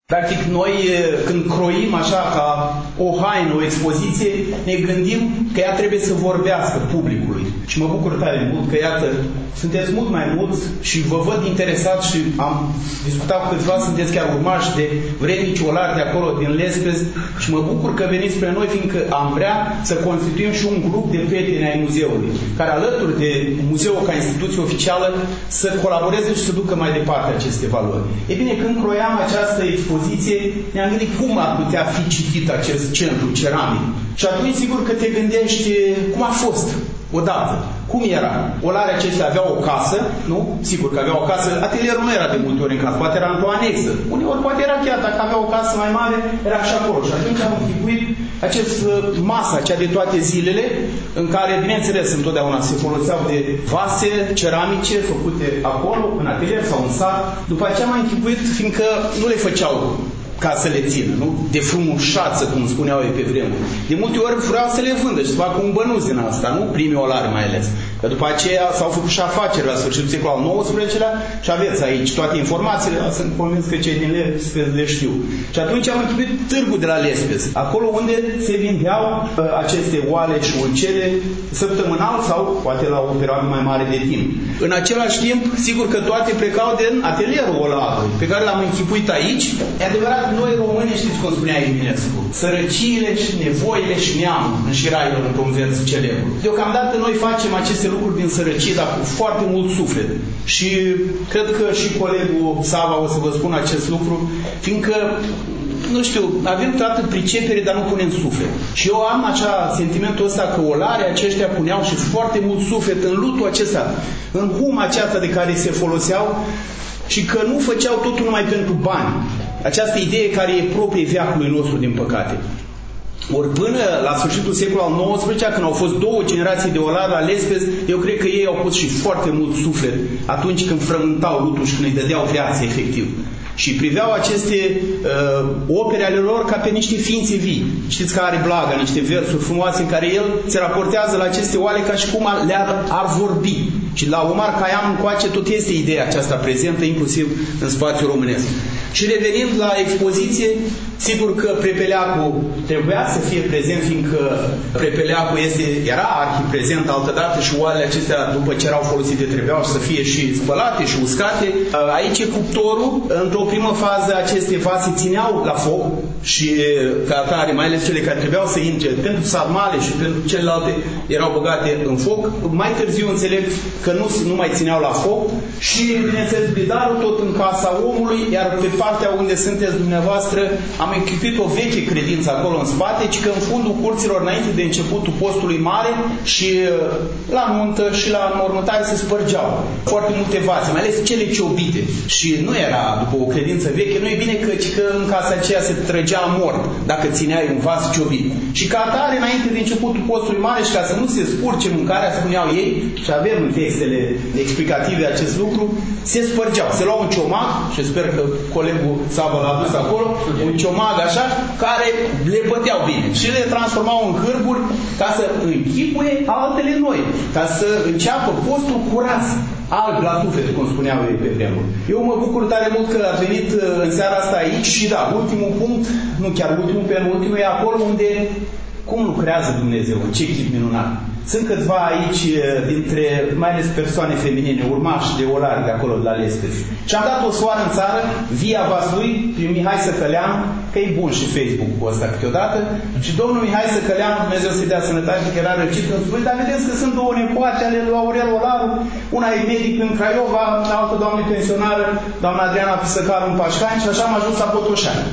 Practic, noi când croim așa ca o haină, o expoziție, ne gândim că ea trebuie să vorbească publicului. Și mă bucur tare mult că, iată, sunteți mult mai mulți și vă văd interesați și am discutat cu câțiva, sunteți chiar urmași de vrednici olari de acolo, din Lespez, și mă bucur că veniți spre noi, fiindcă am vrea să constituim și un grup de prieteni ai muzeului, care alături de muzeul ca instituție oficială să colaboreze și să ducă mai departe aceste valori. E bine, când croiam această expoziție, ne-am gândit cum ar putea fi citit acest centru ceramic. Și atunci, sigur că te gândești cum a fost odată. Cum era? Olarii acestea aveau o casă, nu? Sigur că aveau o casă. Atelierul nu era de multe ori în casă, poate era într-o anexă. Uneori poate era chiar, dacă avea o casă mai mare, era și acolo. Și atunci am închipuit masa, cea de toate zilele, în care, bineînțeles, întotdeauna se foloseau de vase ceramice făcute acolo, în atelier sau în sat. După aceea am închipuit, fiindcă nu le făceau ca să le țină, nu? De frumușață, cum spuneau ei pe vremuri. De multe ori vreau să le vândă și să facă un bănuț din asta, nu? Primii olari mai ales. Că după aceea s-au făcut și afaceri la sfârșitul secolului al XIX-lea și aveți aici toate informațiile, sunt convins că cei din Lespez le știu. Și atunci am închipuit târgul de la Lespez, acolo unde se vindeau aceste oale și ulcele săptămânal sau poate la o perioadă mai mare de timp. În același timp, sigur că toate plecau din atelierul olarului, pe care l-am închipuit aici. E adevărat, noi români, știți cum spunea Eminescu, sărăciile și nevoile și neamul în șiraiul, într-un vers celebru. Deocamdată noi facem aceste lucruri din sărăcie, dar cu foarte mult suflet. Și cred că și colegul Sava o să vă spun acest lucru, fiindcă, nu știu, avem toată pricepere, dar nu punem suflet. Și eu am așa sentimentul ăsta că olarii aceștia puneau și foarte mult suflet în lutul acesta, în huma aceasta de care se foloseau și că nu făceau totul numai pentru bani. Această idee care e proprie veacului nostru, din păcate. Ori până la sfârșitul secolului al XIX-lea, când au fost două generații de olari la Lespez, eu cred că ei au pus și foarte mult suflet atunci când frământau lutul și când îi dădeau viață efectiv. Și priveau aceste opere ale lor ca pe niște ființe vii. Știți că are Blaga niște versuri frumoase în care el se raportează la aceste oale ca și cum ar vorbi. Și la Omar Khayyam încoace tot este ideea aceasta prezentă, inclusiv în spațiul românesc. Și revenind la expoziție, sigur că Prepeleacul trebuia să fie prezent, fiindcă Prepeleacul era arhiprezent altădată și oalele acestea, după ce erau folosite, trebuiau să fie și spălate și uscate. Aici e cuptorul. Într-o primă fază aceste vase țineau la foc și ca atare, mai ales cele care trebuiau să intre pentru sarmale și pentru celelalte, erau băgate în foc. Mai târziu înțeleg că nu mai țineau la foc și, bineînțeles, bridarul tot în casa omului, iar pe partea unde sunteți dumneavoastră am închipuit o veche credință acolo în spate, ci că în fundul curților, înainte de începutul postului mare și la nuntă și la înmormântare se spărgeau foarte multe vase, mai ales cele ciobite. Și nu era, după o credință veche, nu e bine că în casa aceea se trăgea mort dacă țineai un vas ciobit. Și ca atare, înainte de începutul postului mare și ca să nu se spurce mâncarea, spuneau ei, și avem în textele explicative acest lucru, se spărgeau. Se luau un ciomag, și sper că colegul Sava l-a adus acolo, un ciomag așa, care le băteau bine și le transformau în hârburi ca să închipuie altele noi, ca să înceapă postul curat, alb la tufet, cum spuneau ei pe vremuri. Eu mă bucur tare mult că ați venit în seara asta aici și da, ultimul punct, nu chiar ultimul, penultimul, e acolo unde cum lucrează Dumnezeu, ce chip minunat. Sunt câțiva aici dintre, mai ales persoane feminine, urmași de olari de acolo, de la Lespez. Și am dat o soară în țară, via vasului, prin Mihai Săcălean, că e bun și Facebook-ul ăsta câteodată, și domnul Mihai Săcălean, Dumnezeu să-i dea sănătate, că era răcit, îmi spune, dar vedeți că sunt două nepoate ale lui Aurel Olaru, una e medic în Craiova, altă doamnă pensionară, doamna Adriana Pisăcaru în Pașcani, și așa am ajuns la Botoșani.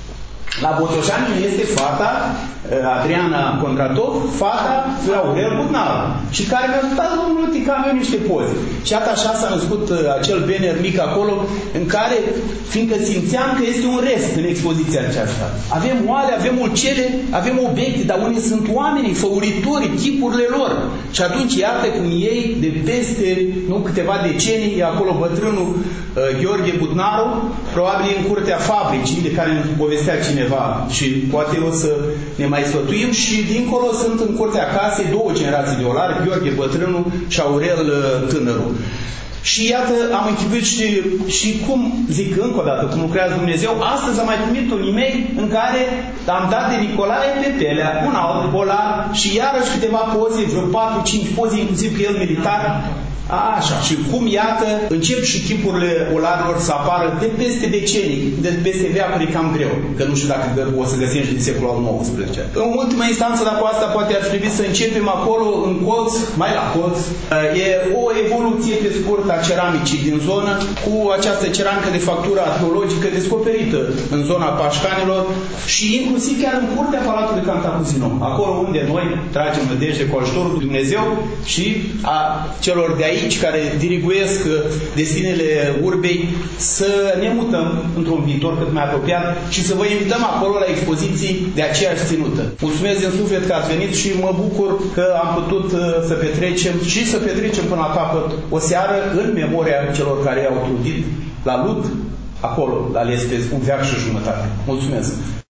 La Botoșani este fata Adriana Condratov, fata lui Aurel Budnaru, și care mi-a ajutat domnul Ticam eu niște poze. Și iată așa s-a născut acel banner mic acolo, în care, fiindcă simțeam că este un rest în expoziția aceasta. Avem oale, avem ulcele, avem obiecte, dar unde sunt oamenii, făuritorii, chipurile lor. Și atunci iată cum ei, de peste câteva decenii, e acolo bătrânul Gheorghe Budnaru, probabil în curtea fabricii, de care îmi povestea cineva și poate o să ne mai sfătuim, și dincolo sunt în curtea casei două generații de olari, Gheorghe bătrânul și Aurel tânărul. Și iată, am închipuit și cum, zic încă o dată, cum lucrează Dumnezeu. Astăzi am mai primit un e-mail în care am dat de Nicolae Pepelea, un alt olar, și iarăși câteva poze, vreo 4-5 poze, inclusiv cu el militar. Așa. Și cum, iată, încep și chipurile olarilor să apară de peste decenii, de peste veacuri cam greu. Că nu știu dacă o să găsim și din secolul al XIX. În ultima instanță, dacă asta poate ar trebui să începem acolo, în colț, mai la colț, e o evoluție pe scurt a ceramicii din zonă, cu această ceramică de factură arheologică descoperită în zona Pașcanilor și inclusiv chiar în curtea Palatului Cantacuzino, acolo unde noi tragem nădejde cu ajutorul lui Dumnezeu și a celor de aici care diriguiesc destinele urbei să ne mutăm într-un viitor cât mai apropiat și să vă invităm acolo la expoziții de aceeași ținută. Mulțumesc din suflet că ați venit și mă bucur că am putut să petrecem până la capăt o seară în memoria celor care au trudit la Lut, acolo, la Lespezi, un veac și jumătate. Mulțumesc!